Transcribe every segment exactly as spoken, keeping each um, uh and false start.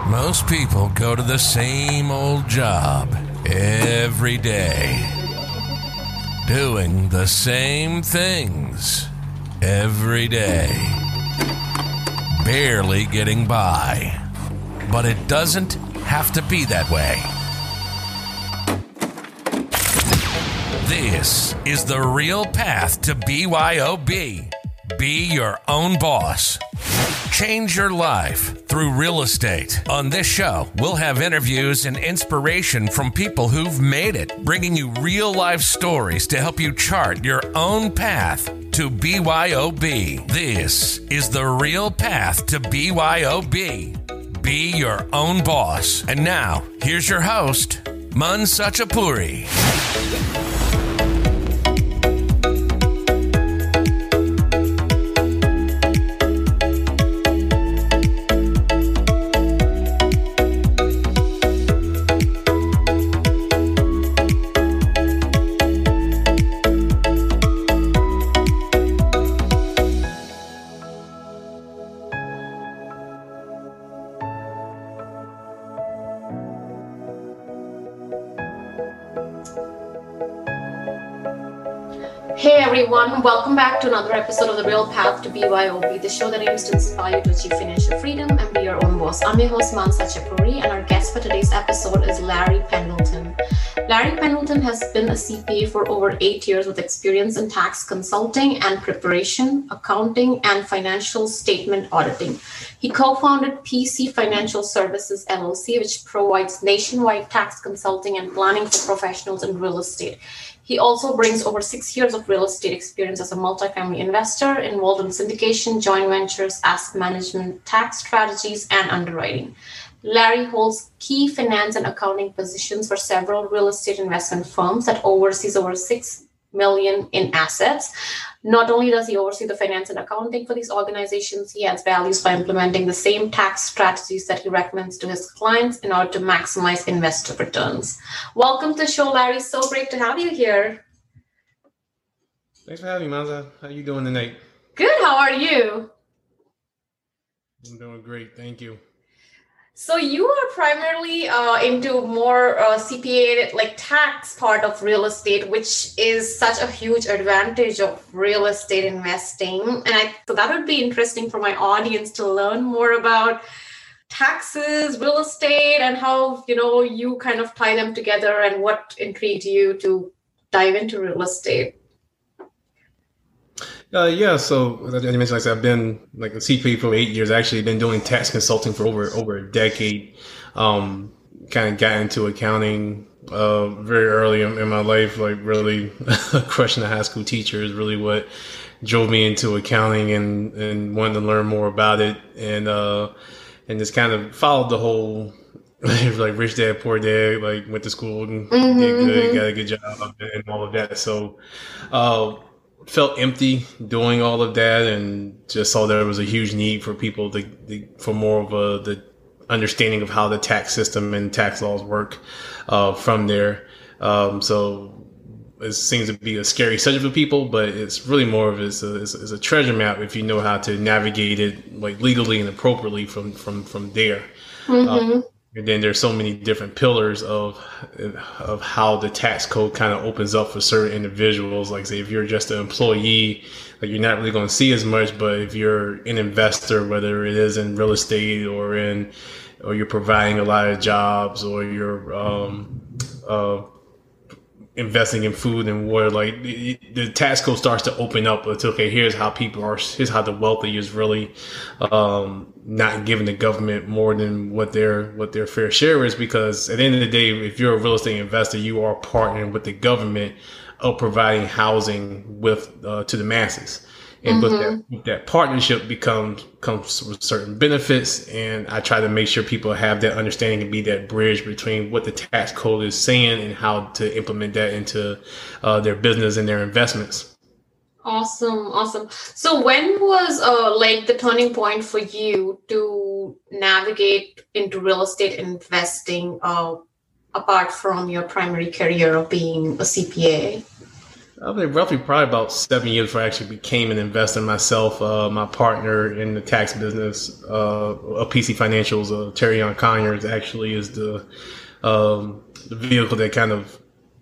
Most people go to the same old job every day, doing the same things every day, barely getting by. But it doesn't have to be that way. This is the real path to B Y O B. Be your own boss. Change your life through real estate. On this show, we'll have interviews and inspiration from people who've made it, bringing you real life stories to help you chart your own path to B Y O B. This is the real path to B Y O B. Be your own boss. And now, here's your host, Man Sachapuri. Hey everyone, welcome back to another episode of The Real Path to B Y O B, the show that aims to inspire you to achieve financial freedom and be your own boss. I'm your host, Man Sachapuri, and our guest for today's episode is Larry Pendleton. Larry Pendleton has been a C P A for over eight years with experience in tax consulting and preparation, accounting, and financial statement auditing. He co-founded P C Financial Services, L L C, which provides nationwide tax consulting and planning for professionals in real estate. He also brings over six years of real estate experience as a multifamily investor involved in syndication, joint ventures, asset management, tax strategies, and underwriting. Larry holds key finance and accounting positions for several real estate investment firms that oversees over six million in assets. Not only does he oversee the finance and accounting for these organizations, he adds values by implementing the same tax strategies that he recommends to his clients in order to maximize investor returns. Welcome to the show, Larry. So great to have you here. Thanks for having me, Manza. How you doing tonight? Good. How are you? I'm doing great. Thank you. So you are primarily uh, into more uh, C P A, like tax part of real estate, which is such a huge advantage of real estate investing. And I so that would be interesting for my audience to learn more about taxes, real estate, and how, you know, you kind of tie them together and what intrigued you to dive into real estate. Uh, yeah, so as I mentioned, like I said, I've been like a C P A for eight years. Actually, been doing tax consulting for over over a decade. Um, kind of got into accounting uh, very early in, in my life. Like really, crushing a high school teacher is really what drove me into accounting and and wanted to learn more about it. And uh, and just kind of followed the whole like rich dad, poor dad. Like went to school and mm-hmm, did good, mm-hmm. got a good job and all of that. So. Uh, felt empty doing all of that and just saw there was a huge need for people to, to for more of a the understanding of how the tax system and tax laws work uh, from there. Um, so it seems to be a scary subject for people, but it's really more of it's a, it's a treasure map if you know how to navigate it like legally and appropriately from from from there. Mm-hmm. Uh, And then there's so many different pillars of of how the tax code kind of opens up for certain individuals. Like say, if you're just an employee, like you're not really going to see as much. But if you're an investor, whether it is in real estate or in, or you're providing a lot of jobs, or you're um, uh, investing in food and water, like the, the tax code starts to open up. It's okay. Here's how people are. Here's how the wealthy is really um, not giving the government more than what their what their fair share is. Because at the end of the day, if you're a real estate investor, you are partnering with the government of providing housing with uh, to the masses. And mm-hmm. with that, that partnership becomes comes with certain benefits. And I try to make sure people have that understanding and be that bridge between what the tax code is saying and how to implement that into uh, their business and their investments. Awesome. Awesome. So when was uh, like the turning point for you to navigate into real estate investing uh, apart from your primary career of being a C P A? I think roughly probably about seven years before I actually became an investor myself. Uh, my partner in the tax business, uh, of P C Financials, uh, Terry on Conyers, actually is the um, the vehicle that kind of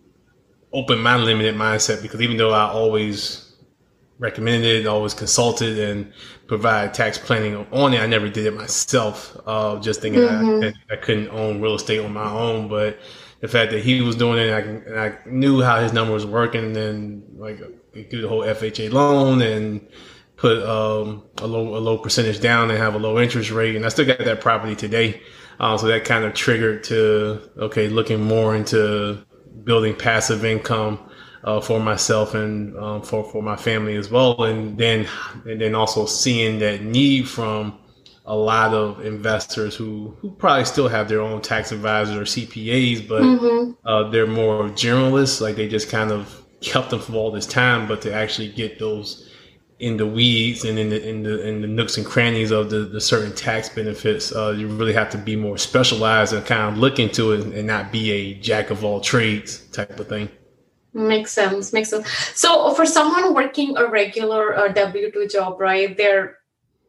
opened my limited mindset, because even though I always recommended it, always consulted and provide tax planning on it, I never did it myself. Uh, just thinking mm-hmm. I, I couldn't own real estate on my own, but the fact that he was doing it, and I, and I knew how his number was working, and like do the whole F H A loan and put um, a low a low percentage down and have a low interest rate, and I still got that property today. Uh, so that kind of triggered to okay, looking more into building passive income uh, for myself and um, for for my family as well, and then and then also seeing that need from a lot of investors who, who probably still have their own tax advisors or C P As, but mm-hmm. uh, they're more generalists. Like they just kind of kept them for all this time, but to actually get those in the weeds and in the in the in the nooks and crannies of the, the certain tax benefits, uh, you really have to be more specialized and kind of look into it and not be a jack of all trades type of thing. Makes sense. Makes sense. So for someone working a regular uh, W two job, right, they're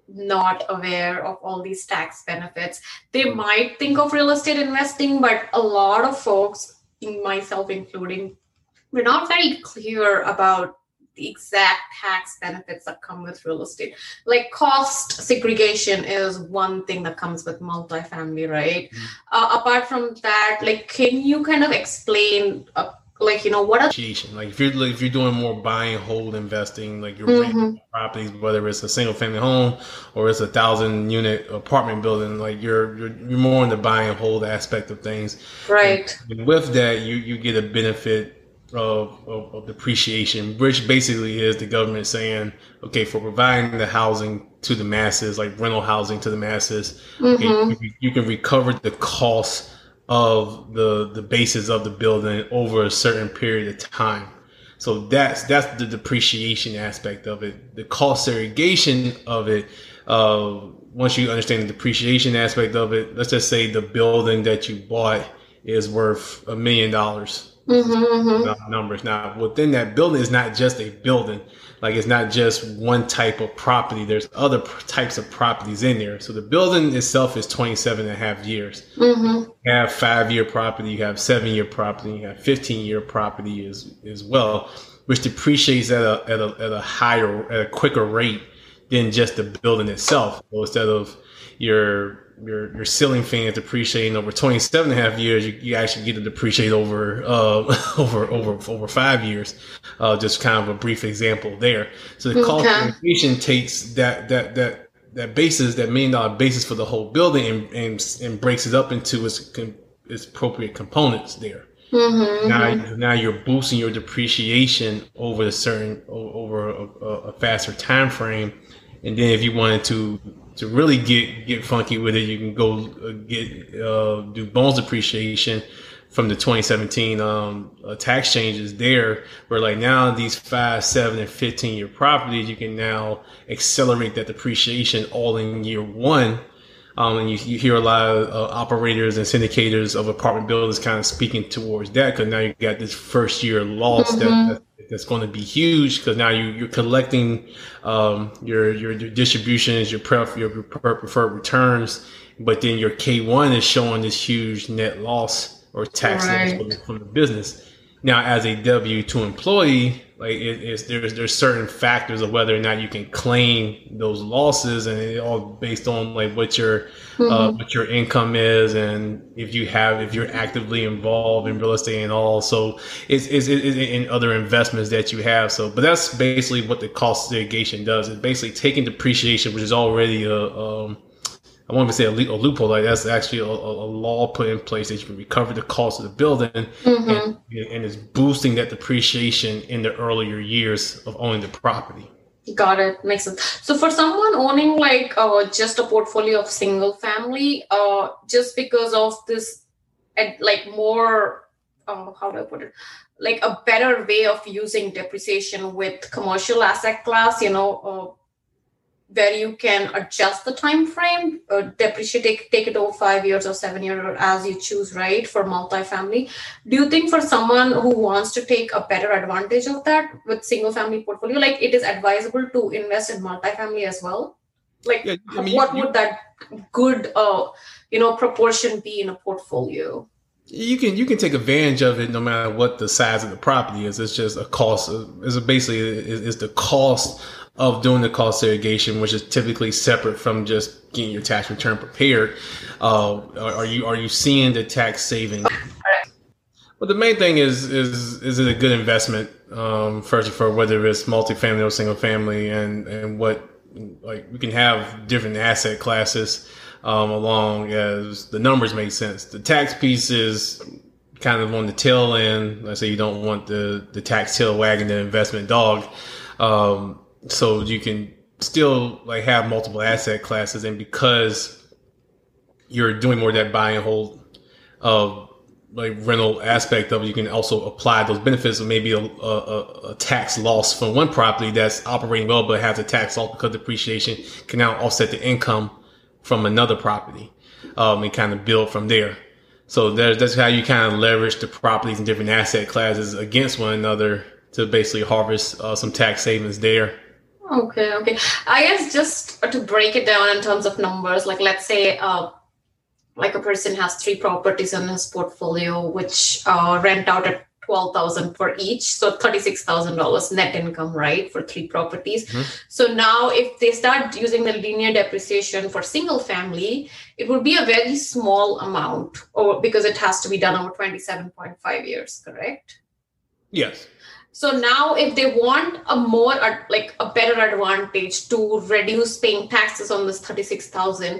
not aware of all these tax benefits. They might think of real estate investing, but a lot of folks, myself including, we're not very clear about the exact tax benefits that come with real estate. Like cost segregation is one thing that comes with multifamily, right? Mm-hmm. Uh, apart from that, like, can you kind of explain uh, like, you know, what are like if you're like, if you're doing more buy and hold investing, like you're mm-hmm. renting properties, whether it's a single family home or it's a thousand unit apartment building, like you're you're, you're more in the buy and hold aspect of things, right? And with that, you you get a benefit of, of, of depreciation, which basically is the government saying, okay, for providing the housing to the masses, like rental housing to the masses, mm-hmm. okay, you, you can recover the cost of the the basis of the building over a certain period of time. So that's that's the depreciation aspect of it. The cost segregation of it, uh, once you understand the depreciation aspect of it, let's just say the building that you bought is worth a million dollars. Mm-hmm. Numbers. Now, within that building is not just a building. Like it's not just one type of property. There's other pr- types of properties in there. So the building itself is twenty-seven and a half years. Mm-hmm. You have five year property, you have seven year property, you have fifteen year property as, as well, which depreciates at a, at a, at a higher, at a quicker rate than just the building itself. So instead of your, your, your ceiling fan depreciating over twenty-seven and a half years, you, you actually get to depreciate over, uh, over, over, over five years. Uh, just kind of a brief example there. So the cost okay. segregation takes that, that, that, that basis, that million dollar basis for the whole building and, and, and breaks it up into its, its appropriate components there. Mm-hmm, now, mm-hmm. now you're boosting your depreciation over a certain, over a, a faster time frame. And then if you wanted to, to really get, get funky with it, you can go get, uh, do bonus depreciation from the twenty seventeen um, uh, tax changes there, where like now these five, seven, and fifteen year properties, you can now accelerate that depreciation all in year one. Um, and you, you hear a lot of uh, operators and syndicators of apartment buildings kind of speaking towards that, because now you got this first year loss mm-hmm. that, that that's going to be huge, because now you, you're collecting um, your, your your distributions, your pref, your preferred returns, but then your K one is showing this huge net loss or tax right. loss from the business. Now, as a W two employee, like it, it's there's there's certain factors of whether or not you can claim those losses, and it all based on like what your mm-hmm. uh, what your income is, and if you have if you're actively involved in real estate and all. So it's it's, it's in other investments that you have. So, but that's basically what the cost segregation does. It's basically taking depreciation, which is already a um, I won't even say a, le- a loophole. Like that's actually a, a law put in place that you can recover the cost of the building, mm-hmm. and, and it's boosting that depreciation in the earlier years of owning the property. Got it. Makes sense. So for someone owning like uh, just a portfolio of single family, uh, just because of this, like more, uh, how do I put it? Like a better way of using depreciation with commercial asset class, you know, uh, where you can adjust the time frame, uh, depreciate, take, take it over five years or seven years, or as you choose, right, for multifamily. Do you think for someone who wants to take a better advantage of that with single family portfolio, like it is advisable to invest in multifamily as well? Like, yeah, I mean, what you, would that good, uh, you know, proportion be in a portfolio? You can you can take advantage of it no matter what the size of the property is. It's just a cost. It's basically it's the cost of doing the cost segregation, which is typically separate from just getting your tax return prepared. Uh, are you are you seeing the tax savings? But the main thing is is is it a good investment? Um, first for whether it's multifamily or single family, and and what like we can have different asset classes. Um, along as the numbers make sense. The tax piece is kind of on the tail end. Let's say you don't want the, the tax tail wagging the investment dog. Um, so you can still like have multiple asset classes. And because you're doing more of that buy and hold, uh, like rental aspect of it, you can also apply those benefits of maybe a, a, a tax loss from one property that's operating well, but has a tax loss because depreciation can now offset the income from another property, um, and kind of build from there. So there's, that's how you kind of leverage the properties and different asset classes against one another to basically harvest uh, some tax savings there. Okay, okay. I guess just to break it down in terms of numbers, like let's say uh, like a person has three properties in his portfolio, which uh, rent out at twelve thousand dollars for each. So thirty-six thousand dollars net income, right, for three properties. Mm-hmm. So now if they start using the linear depreciation for single family, it would be a very small amount, or because it has to be done over twenty-seven point five years, correct? Yes. So now if they want a more, like a better advantage to reduce paying taxes on this thirty-six thousand,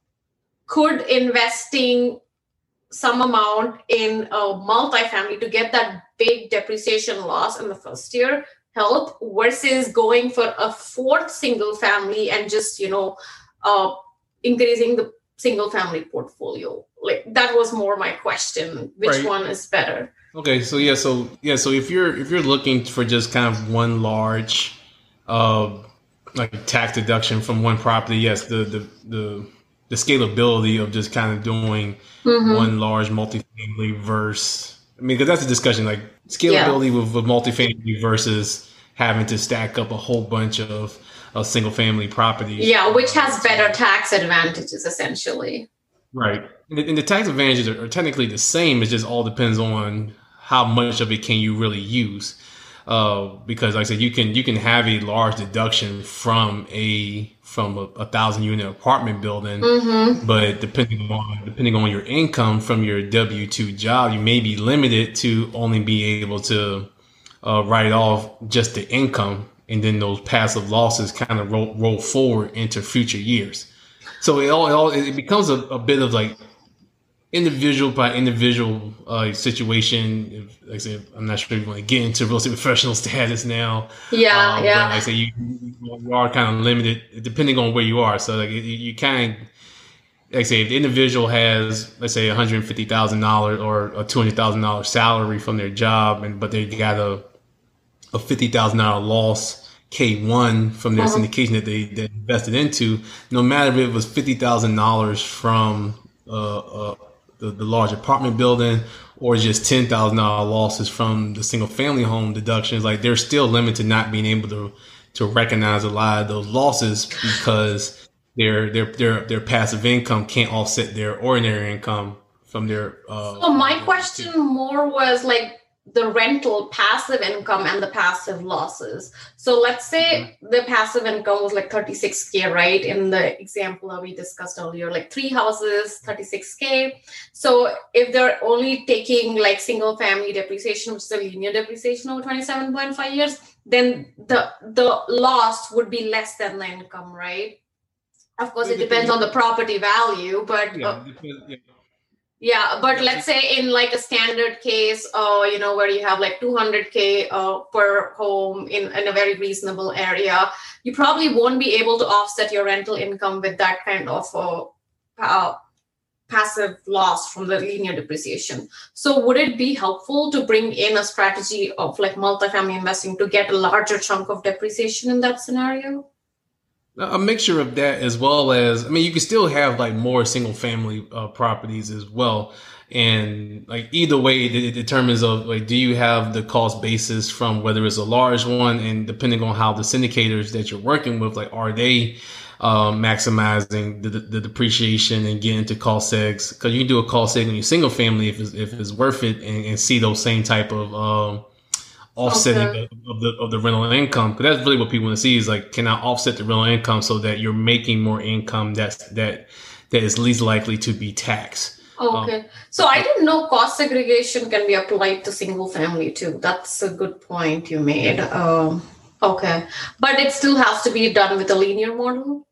could investing some amount in a multifamily to get that big depreciation loss in the first year help versus going for a fourth single family and just, you know, uh, increasing the single family portfolio? Like that was more my question. Which right. one is better? Okay, so yeah, so yeah, so if you're if you're looking for just kind of one large, uh, like tax deduction from one property, yes, the the the the scalability of just kind of doing mm-hmm. one large multifamily versus, I mean, because that's a discussion, like scalability yeah. with, with multifamily versus having to stack up a whole bunch of, of single family properties. Yeah, which has better tax advantages, essentially. Right. And the, and the tax advantages are, are technically the same. It just all depends on how much of it can you really use. Uh, because like I said, you can you can have a large deduction from a from a, a thousand unit apartment building, mm-hmm. but depending on depending on your income from your W two job, you may be limited to only be able to uh, write off just the income, and then those passive losses kind of roll, roll forward into future years. So it all it, all, it becomes a, a bit of like individual by individual uh, situation. If, like I said, I'm not sure if you want to get into real estate professional status now. Yeah, um, yeah. But like I say, you, you are kind of limited depending on where you are. So like you, you kind of, like I say, if the individual has, let's say, one hundred fifty thousand dollars or a two hundred thousand dollars salary from their job, and but they got a a fifty thousand dollars loss K one from their uh-huh. syndication that they, they invested into, no matter if it was fifty thousand dollars from uh, uh The, the large apartment building or just ten thousand dollars losses from the single family home deductions, like they're still limited to not being able to to recognize a lot of those losses because their their their their passive income can't offset their ordinary income from their uh so my question too. more was like the rental passive income and the passive losses. So let's say mm-hmm. the passive income was like thirty-six K, right? In the example that we discussed earlier, like three houses, thirty-six K. So if they're only taking like single family depreciation, which is a linear depreciation over twenty-seven point five years, then the, the loss would be less than the income, right? Of course, it depends on the property value, but yeah, uh, yeah. Yeah, but let's say in like a standard case, uh, you know, where you have like two hundred K uh, per home in, in a very reasonable area, you probably won't be able to offset your rental income with that kind of uh, uh, passive loss from the linear depreciation. So would it be helpful to bring in a strategy of like multifamily investing to get a larger chunk of depreciation in that scenario? A mixture of that, as well as, I mean, you can still have like more single family uh, properties as well. And like either way, it, it determines of like, do you have the cost basis from whether it's a large one, and depending on how the syndicators that you're working with, like, are they um, maximizing the, the, the depreciation and getting to cost segs? Because you can do a cost seg on your single family if it's, if it's worth it, and, and see those same type of um, offsetting okay. of, of the of the rental income. Because that's really what people want to see, is like, can I offset the rental income so that you're making more income that's that that is least likely to be taxed. Okay. Um, so I didn't know cost segregation can be applied to single family too. That's a good point you made. Yeah. Um, okay. But it still has to be done with a linear model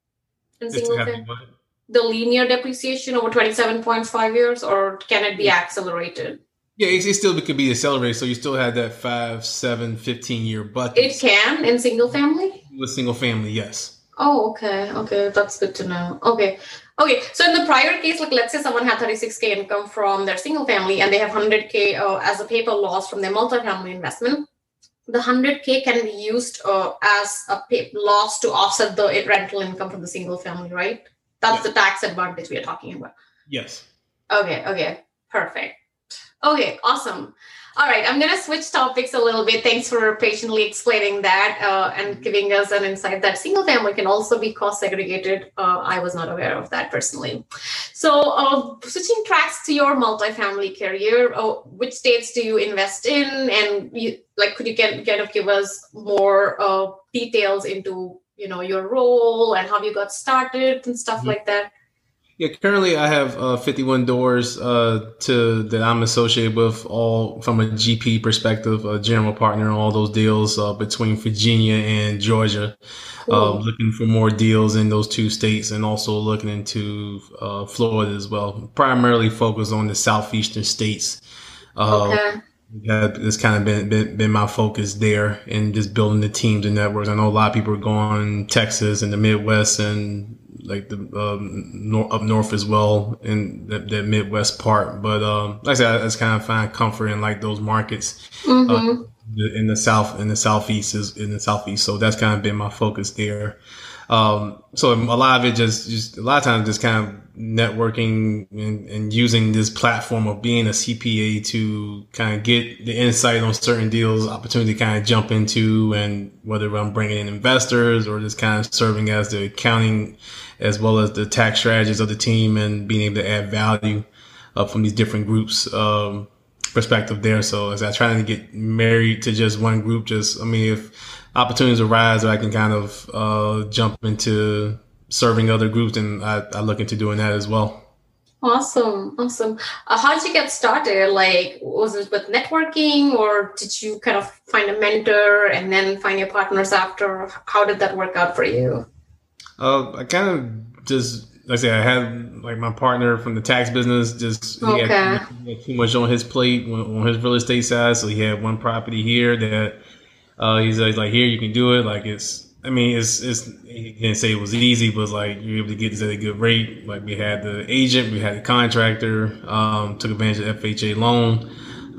in single family? The linear depreciation over twenty-seven point five years, or can it be yeah. accelerated? Yeah, it, it still could be accelerated. So you still have that five, seven, fifteen year bucket. It can in single family? With single family, yes. Oh, okay. Okay. That's good to know. Okay. Okay, so in the prior case, like let's say someone had thirty-six K income from their single family and they have one hundred K uh, as a paper loss from their multifamily investment. The one hundred K can be used uh, as a pay- loss to offset the rental income from the single family, right? That's yes. the tax advantage we are talking about. Yes. Okay, okay, perfect. Okay, awesome. All right, I'm going to switch topics a little bit. Thanks for patiently explaining that uh, and giving us an insight that single family can also be cost segregated. Uh, I was not aware of that personally. So uh, switching tracks to your multifamily career, uh, which states do you invest in? And you, like, could you get, kind of give us more uh, details into, you know, your role and how you got started and stuff mm-hmm. like that? Yeah, currently I have uh, fifty-one doors uh, to that I'm associated with, all from a G P perspective, a general partner on all those deals uh, between Virginia and Georgia. Cool. Uh, looking for more deals in those two states, and also looking into uh, Florida as well. Primarily focused on the southeastern states. Uh, okay. That it's kind of been, been been my focus there, and just building the teams and networks. I know a lot of people are going Texas and the Midwest and like the um, nor- up north as well in that, that Midwest part. But um, like I said, I just kind of find comfort in like those markets mm-hmm. uh, in the south, in the southeast is in the southeast. So that's kind of been my focus there. Um, so a lot of it just, just a lot of times just kind of networking and, and using this platform of being a C P A to kind of get the insight on certain deals, opportunity to kind of jump into, and whether I'm bringing in investors or just kind of serving as the accounting as well as the tax strategies of the team, and being able to add value uh, from these different groups, um, perspective there. So as I try to get married to just one group, just, I mean, if opportunities arise where I can kind of uh, jump into serving other groups, and I, I look into doing that as well. Awesome. Awesome. Uh, how did you get started? Like, was it with networking, or did you kind of find a mentor and then find your partners after? How did that work out for you? Uh, I kind of just, like I said, I had like my partner from the tax business, just he, okay. had, he had too much on his plate on his real estate side. So he had one property here that uh, he's like, here, you can do it. Like it's, I mean, it's, it's, he didn't say it was easy, but like you're able to get this at a good rate. Like we had the agent, we had the contractor, um, took advantage of F H A loan,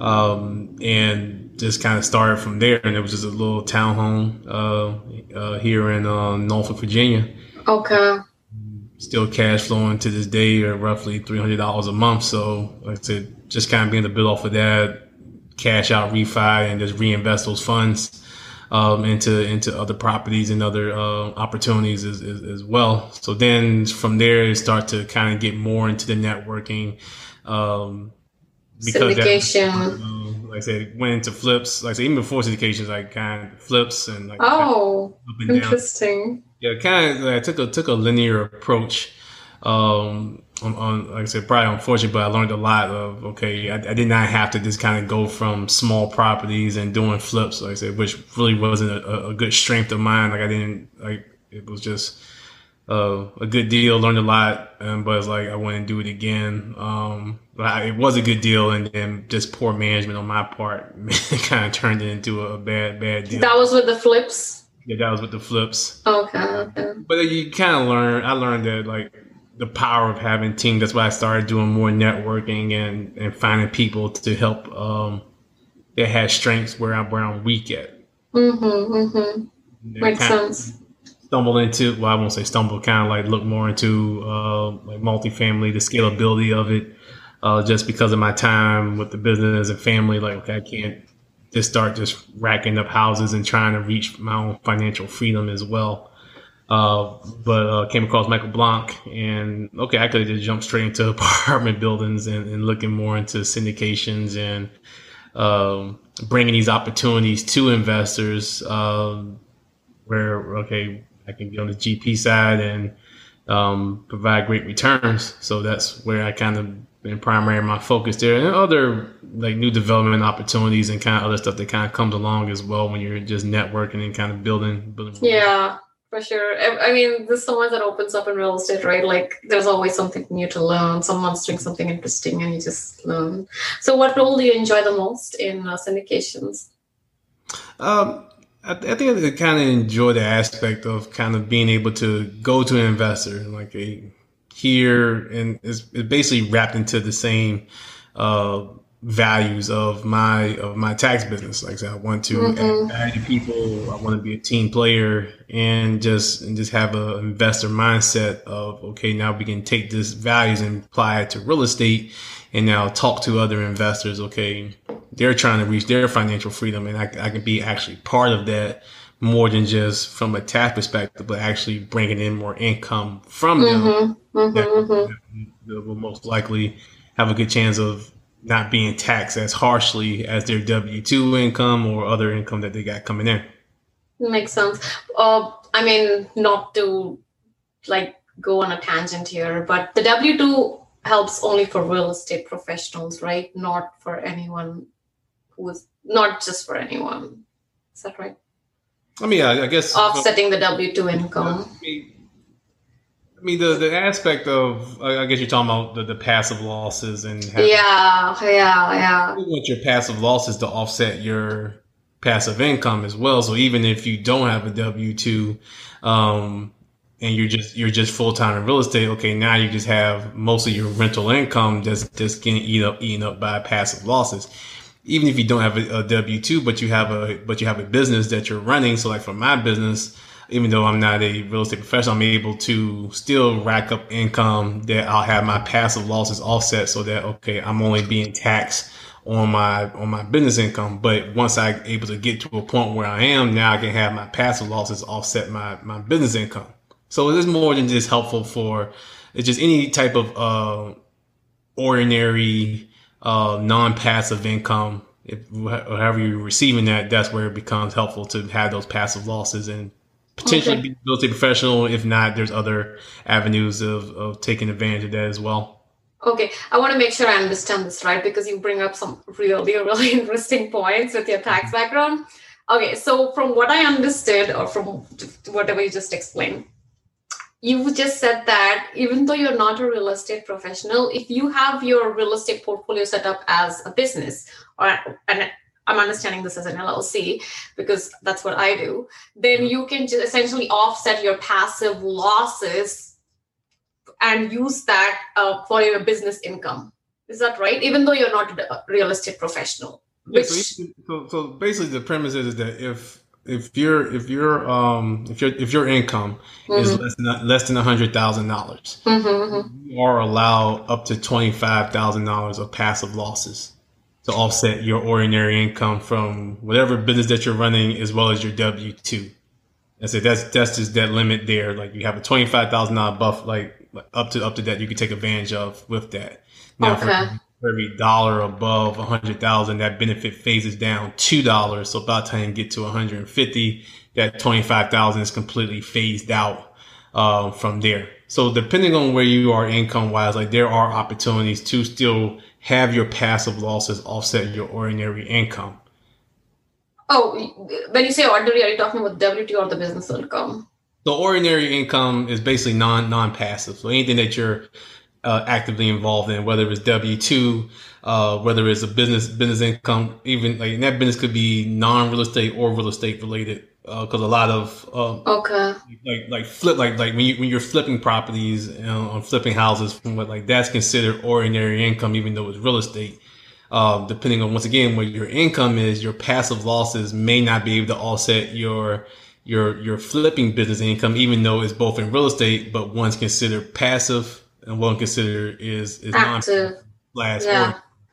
um, and just kind of started from there. And it was just a little townhome, uh, uh, here in, uh, Norfolk, Virginia. Okay. Still cash flowing to this day, or roughly three hundred dollars a month. So like I said, just kind of being able to build off of that, cash out, refi, and just reinvest those funds um, into into other properties and other uh, opportunities as, as, as well. So then from there, start to kind of get more into the networking. Um, because syndication. That, uh, like I said, went into flips. Like I said, even before syndications, like kind of flips and like oh, kind of interesting. Down. Yeah, kind of. Like, I took a took a linear approach. Um, on, on like I said, probably unfortunate, but I learned a lot of. Okay, I, I did not have to just kind of go from small properties and doing flips. Like I said, which really wasn't a, a good strength of mine. Like I didn't like it was just uh, a good deal. Learned a lot, um, but it's like I wouldn't do it again. Um, but it was a good deal, and then just poor management on my part kind of turned it into a bad bad deal. That was with the flips. Yeah, that was with the flips. Okay, okay. But you kind of learn, I learned that like the power of having teams. That's why I started doing more networking and, and finding people to help um, that had strengths where I'm, where I'm weak at. Mm-hmm, mm-hmm. Makes kind sense. Of, stumbled into, well, I won't say stumble, kind of like look more into uh, like multifamily, the scalability of it, uh, just because of my time with the business and family. Like, okay, I can't just start just racking up houses and trying to reach my own financial freedom as well. Uh, but uh, came across Michael Blanc, and okay, I could have just jumped straight into apartment buildings and, and looking more into syndications and um, bringing these opportunities to investors. Um, where okay, I can get on the G P side and um, provide great returns. So that's where I kind of been primary my focus there, and other like new development opportunities and kind of other stuff that kind of comes along as well when you're just networking and kind of building. building yeah. For sure. I, I mean, there's so much that opens up in real estate, right? Like there's always something new to learn. Someone's doing something interesting and you just learn. So what role do you enjoy the most in uh, syndications? Um, I, I think I kind of enjoy the aspect of kind of being able to go to an investor, like a here, and it's, it's basically wrapped into the same uh, values of my of my tax business. Like I said, I want to mm-hmm. add value to people. I want to be a team player, and just and just have an investor mindset of okay, now we can take this values and apply it to real estate, and now talk to other investors. Okay, they're trying to reach their financial freedom, and I, I can be actually part of that more than just from a tax perspective, but actually bringing in more income from them. Mm-hmm. Mm-hmm. That, mm-hmm. that will most likely have a good chance of not being taxed as harshly as their W two income or other income that they got coming in. Makes sense. Uh, I mean, not to like go on a tangent here, but the W two helps only for real estate professionals, right? Not for anyone who is not just for anyone. Is that right? I mean, I, I guess offsetting the W two income. I mean, I mean, the, the aspect of, I guess you're talking about the, the passive losses and having, yeah, yeah, yeah. You want your passive losses to offset your passive income as well. So even if you don't have a W two, um, and you're just you're just full time in real estate, okay, now you just have most of your rental income that's just getting eaten up, eaten up by passive losses. Even if you don't have a, a W two, but you have a but you have a business that you're running. So like for my business, even though I'm not a real estate professional, I'm able to still rack up income that I'll have my passive losses offset so that, okay, I'm only being taxed on my, on my business income. But once I'm able to get to a point where I am, now I can have my passive losses offset my, my business income. So it is more than just helpful for, it's just any type of, uh, ordinary, uh, non-passive income. If, however you're receiving that, that's where it becomes helpful to have those passive losses and potentially okay. be a real estate professional. If not, there's other avenues of, of taking advantage of that as well. Okay. I want to make sure I understand this right, because you bring up some really, really interesting points with your tax background. Okay. So from what I understood, or from whatever you just explained, you just said that even though you're not a real estate professional, if you have your real estate portfolio set up as a business, or an I'm understanding this as an L L C because that's what I do, then you can just essentially offset your passive losses and use that uh, for your business income. Is that right? Even though you're not a real estate professional. Yeah, which... so, so, so basically the premise is that if if your if your um if your if your income mm-hmm. is less than less than a hundred thousand dollars, you are allowed up to twenty five thousand dollars of passive losses to offset your ordinary income from whatever business that you're running, as well as your W two. And so that's that's just that limit there. Like you have a twenty five thousand dollar buff, like, like up to up to that you can take advantage of with that. Now, okay. for every dollar above a hundred thousand, that benefit phases down two dollars. So by the time you get to one hundred and fifty, that twenty five thousand is completely phased out uh, from there. So depending on where you are income wise, like there are opportunities to still have your passive losses offset your ordinary income. Oh, when you say ordinary, are you talking about W two or the business income? The ordinary income is basically non non passive. So anything that you're uh, actively involved in, whether it's W two, uh, whether it's a business business income, even like and that business could be non real estate or real estate related. Because uh, a lot of um, okay, like like flip like like when you when you're flipping properties you know, on flipping houses, from what like that's considered ordinary income, even though it's real estate. Uh, depending on once again where your income is, your passive losses may not be able to offset your your your flipping business income, even though it's both in real estate, but one's considered passive and one considered is is active. Non yeah.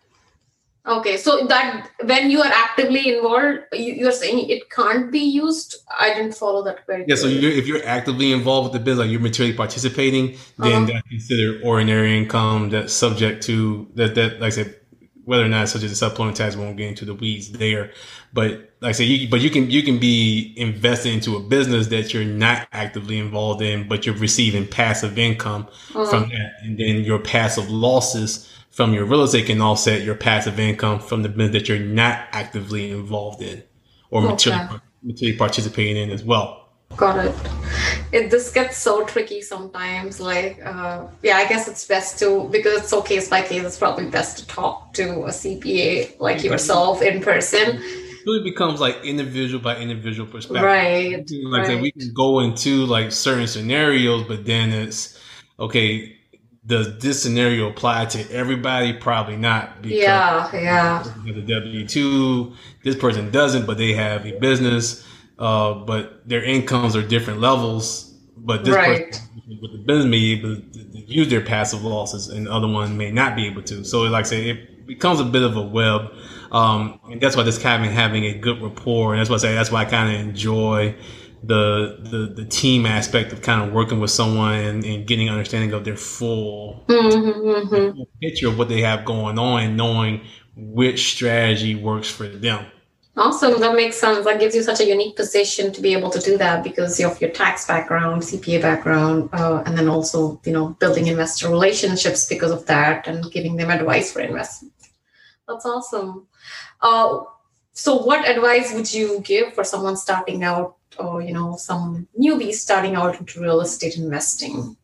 Okay, so that when you are actively involved, you, you're saying it can't be used. I didn't follow that very. Yeah, so you're, if you're actively involved with the business, like you're materially participating, then uh-huh. that's considered ordinary income. That's subject to that. That like I said, whether or not it's subject to supplemental tax, we won't get into the weeds there. But like I said, you, but you can you can be invested into a business that you're not actively involved in, but you're receiving passive income uh-huh. from that, and then your passive losses from your real estate can offset your passive income from the business that you're not actively involved in or okay. materially, materially participating in as well. Got it. It this gets so tricky sometimes. Like, uh, yeah, I guess it's best to, because it's so case by case, it's probably best to talk to a C P A like yourself in person. It really becomes like individual by individual perspective. Right. Like right. I said, we can go into like certain scenarios, but then it's, okay, does this scenario apply to everybody? Probably not. Because yeah, yeah. The W two, this person doesn't, but they have a business, uh, but their incomes are different levels. But this right. person with the business may be able to use their passive losses, and the other one may not be able to. So, like I say, it becomes a bit of a web, um, and that's why this kind of having a good rapport. And that's why I say that's why I kind of enjoy the, the the team aspect of kind of working with someone and, and getting understanding of their full, mm-hmm, mm-hmm. full picture of what they have going on and knowing which strategy works for them. Awesome. That makes sense. That gives you such a unique position to be able to do that because of your tax background, C P A background, uh, and then also, you know, building investor relationships because of that and giving them advice for investments. That's awesome. Uh, so what advice would you give for someone starting out, or, you know, some newbies starting out into real estate investing?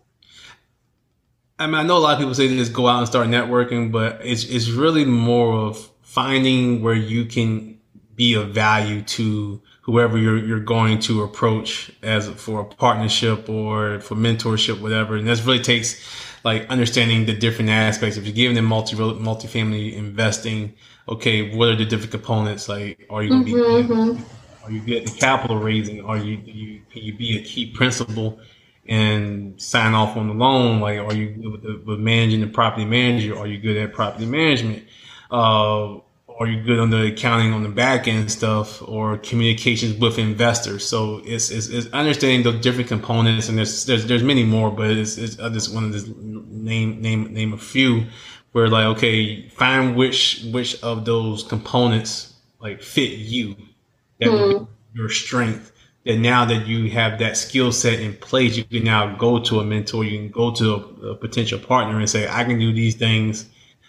I mean, I know a lot of people say just go out and start networking, but it's it's really more of finding where you can be of value to whoever you're you're going to approach as for a partnership or for mentorship, whatever. And that really takes like understanding the different aspects. If you're giving them multi multifamily investing, okay, what are the different components? Like, are you going to mm-hmm, be mm-hmm. Are you get the capital raising? Are you, you can you be a key principal and sign off on the loan? Like, are you good with, the, with managing the property manager? Are you good at property management? Uh, are you good on the accounting on the back end stuff or communications with investors? So it's it's, it's understanding those different components, and there's there's there's many more, but it's, it's I just wanted to name name name a few where like okay, find which which of those components like fit you. That would be your strength. That now that you have that skill set in place, you can now go to a mentor, you can go to a, a potential partner and say, I can do these things.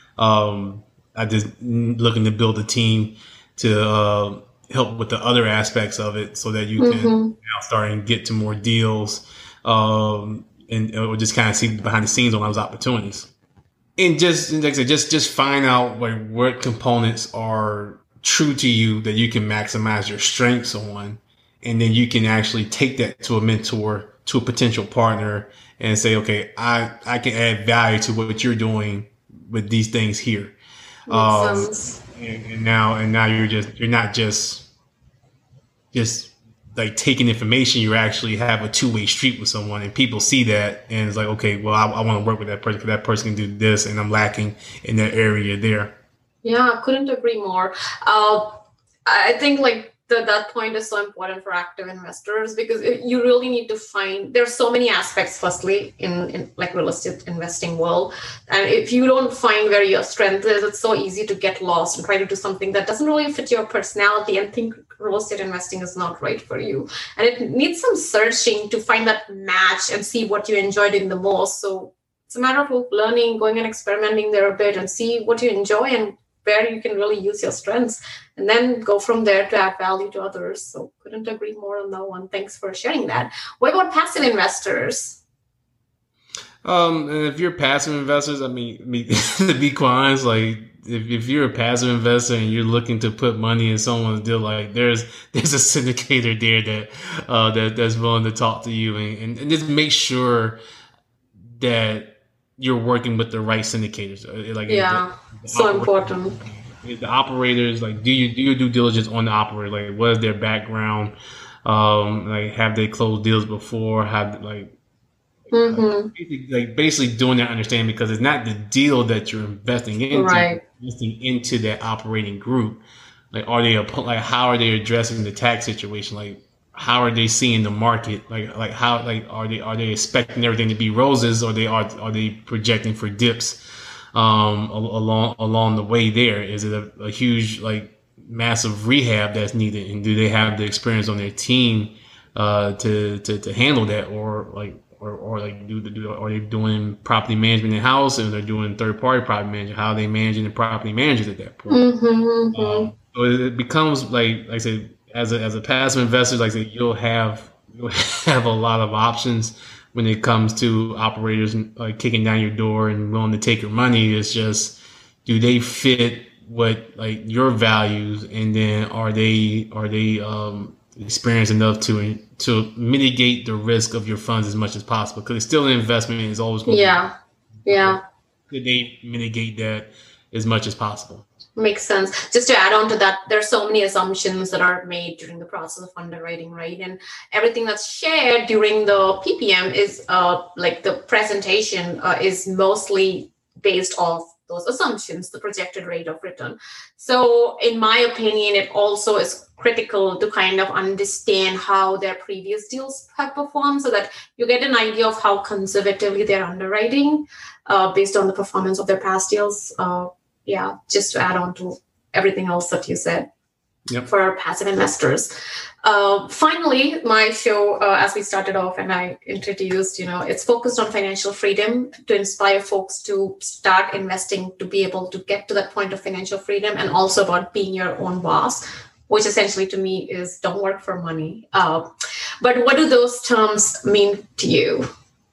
Um, I just looking to build a team to uh, help with the other aspects of it so that you can mm-hmm. now start and get to more deals um, and or just kind of see behind the scenes on those opportunities. And just, like I said, just, just find out like what components are true to you that you can maximize your strengths on, and then you can actually take that to a mentor, to a potential partner, and say, okay, I, I can add value to what you're doing with these things here. Um, and, and now, and now you're just, you're not just, just like taking information. You actually have a two-way street with someone, and people see that, and it's like, okay, well, I, I want to work with that person because that person can do this, and I'm lacking in that area there. Yeah, couldn't agree more. Uh, I think like the, that point is so important for active investors because it, you really need to find, there's so many aspects, firstly, in, in like real estate investing world. And if you don't find where your strength is, it's so easy to get lost and try to do something that doesn't really fit your personality and think real estate investing is not right for you. And it needs some searching to find that match and see what you enjoy doing the most. So it's a matter of learning, going and experimenting there a bit and see what you enjoy and where you can really use your strengths, and then go from there to add value to others. So couldn't agree more on that one. Thanks for sharing that. What about passive investors? Um, and if you're passive investors, I mean, I mean to be quite honest, like if, if you're a passive investor and you're looking to put money in someone's deal, like there's there's a syndicator there that uh that that's willing to talk to you and, and, and just make sure that you're working with the right syndicators. Like yeah, the, the so important. The operators, like, do you do your due diligence on the operator? Like, what is their background? Um, like have they closed deals before? Have like Mm-hmm. basically, like basically doing that understanding, because it's not the deal that you're investing into, Right. you're investing into that operating group. Like, are they like how are they addressing the tax situation? Like, how are they seeing the market? Like, like how like are they are they expecting everything to be roses, or they are are they projecting for dips um, along along the way? There is it a, a huge like massive rehab that's needed, and do they have the experience on their team uh, to, to to handle that, or like or, or like do the do are they doing property management in house, and they're doing third party property management? How are they managing the property managers at that point? Mm-hmm. Mm-hmm. Um, so it becomes like, like I said, as a as a passive investor, like I said, you'll have you'll have a lot of options when it comes to operators like kicking down your door and willing to take your money. It's just, do they fit what like your values, and then are they are they um, experienced enough to to mitigate the risk of your funds as much as possible? Because it's still an investment, and it's always going Yeah. to Yeah. Could they mitigate that as much as possible? Makes sense. Just to add on to that, there's so many assumptions that are made during the process of underwriting, right? And everything that's shared during the P P M is uh, like the presentation uh, is mostly based off those assumptions, the projected rate of return. So in my opinion, it also is critical to kind of understand how their previous deals have performed, so that you get an idea of how conservatively they're underwriting uh, based on the performance of their past deals. Uh, Yeah, just to add on to everything else that you said. Yep. For our passive investors. Uh, finally, my show, uh, as we started off and I introduced, you know, it's focused on financial freedom to inspire folks to start investing, to be able to get to that point of financial freedom, and also about being your own boss, which essentially to me is don't work for money. Uh, but what do those terms mean to you?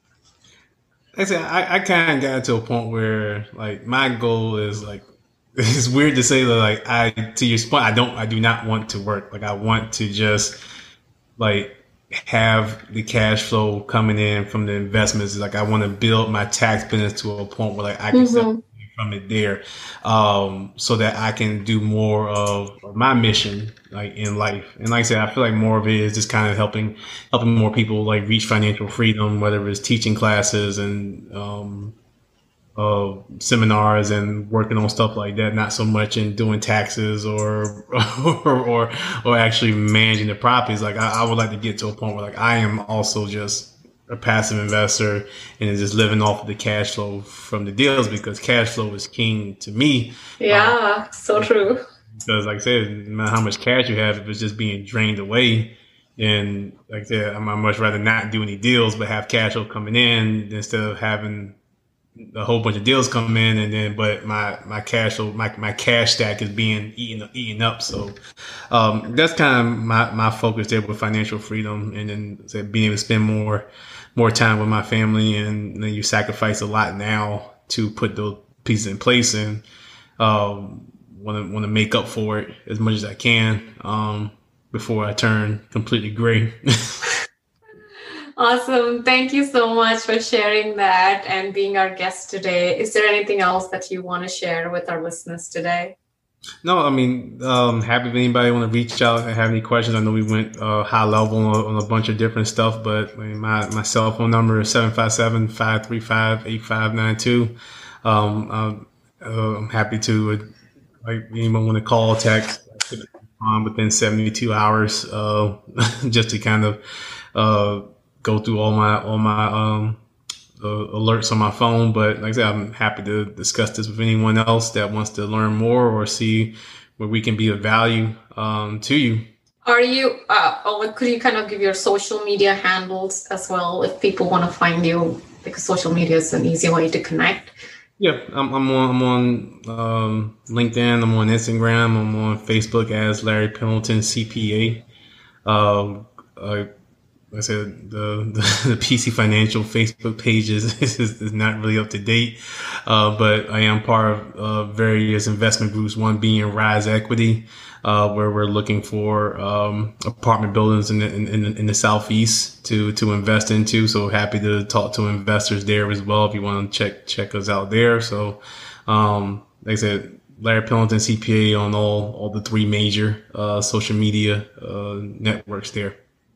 I said, I, I kind of got to a point where like my goal is like, it's weird to say that, like, I, to your point, I don't, I do not want to work. Like, I want to just like have the cash flow coming in from the investments. Like, I want to build my tax business to a point where like I can mm-hmm. sell from it there, um, so that I can do more of my mission, like in life. And like I said, I feel like more of it is just kind of helping, helping more people like reach financial freedom, whether it's teaching classes and, um, uh, seminars and working on stuff like that. Not so much in doing taxes or, or, or, or actually managing the properties. Like I, I would like to get to a point where like I am also just a passive investor and is just living off of the cash flow from the deals, because cash flow is king to me. Yeah, um, so true. Because like I said, no matter how much cash you have, if it's just being drained away, then like I said, I'd much rather not do any deals, but have cash flow coming in instead of having a whole bunch of deals come in, and then but my my cash flow, my my cash stack is being eaten eaten up. So um, that's kind of my my focus there with financial freedom, and then say, being able to spend more more time with my family, and then you sacrifice a lot now to put those pieces in place, and um, want to want to make up for it as much as I can um, before I turn completely gray. Awesome. Thank you so much for sharing that and being our guest today. Is there anything else that you want to share with our listeners today? No, I mean, um, happy if anybody want to reach out and have any questions. I know we went uh, high level on, on a bunch of different stuff, but I mean, my, my cell phone number is seven five seven, five three five, eight five nine two. Um, I'm, uh, I'm happy to, uh, like, anyone want to call, text, um, within seventy-two hours, uh, just to kind of, uh, go through all my, all my, um, uh, alerts on my phone. But like I said, I'm happy to discuss this with anyone else that wants to learn more or see where we can be of value, um, to you. Are you, uh, oh, could you kind of give your social media handles as well if people want to find you, because social media is an easy way to connect? Yeah, I'm, I'm on, I'm on, um, LinkedIn. I'm on Instagram. I'm on Facebook as Larry Pendleton C P A. Um, uh, Like I said, the, the, the P C Financial Facebook page is, is, is not really up to date. Uh, but I am part of uh, various investment groups, one being Rise Equity, uh, where we're looking for um, apartment buildings in the, in, in the Southeast to, to invest into. So happy to talk to investors there as well if you want to check, check us out there. So, um, like I said, Larry Pendleton C P A on all, all the three major uh, social media uh, networks there.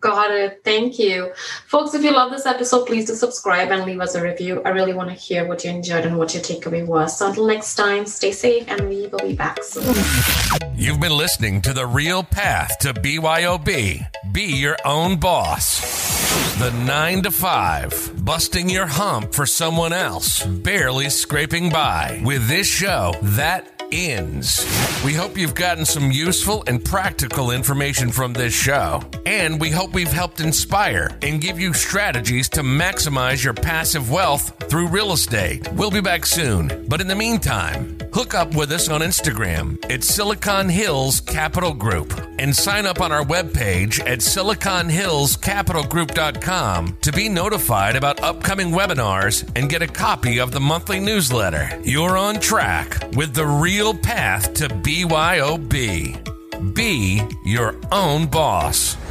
Got it. Thank you. Folks, if you love this episode, please do subscribe and leave us a review. I really want to hear what you enjoyed and what your takeaway was. So until next time, stay safe and we will be back soon. You've been listening to The Real Path to B Y O B. Be your own boss. The nine to five, busting your hump for someone else, barely scraping by. With this show, that ends. We hope you've gotten some useful and practical information from this show. And we hope we've helped inspire and give you strategies to maximize your passive wealth through real estate. We'll be back soon. But in the meantime, hook up with us on Instagram at Silicon Hills Capital Group and sign up on our webpage at silicon hills capital group dot com to be notified about upcoming webinars and get a copy of the monthly newsletter. You're on track with the real path to B Y O B. Be your own boss.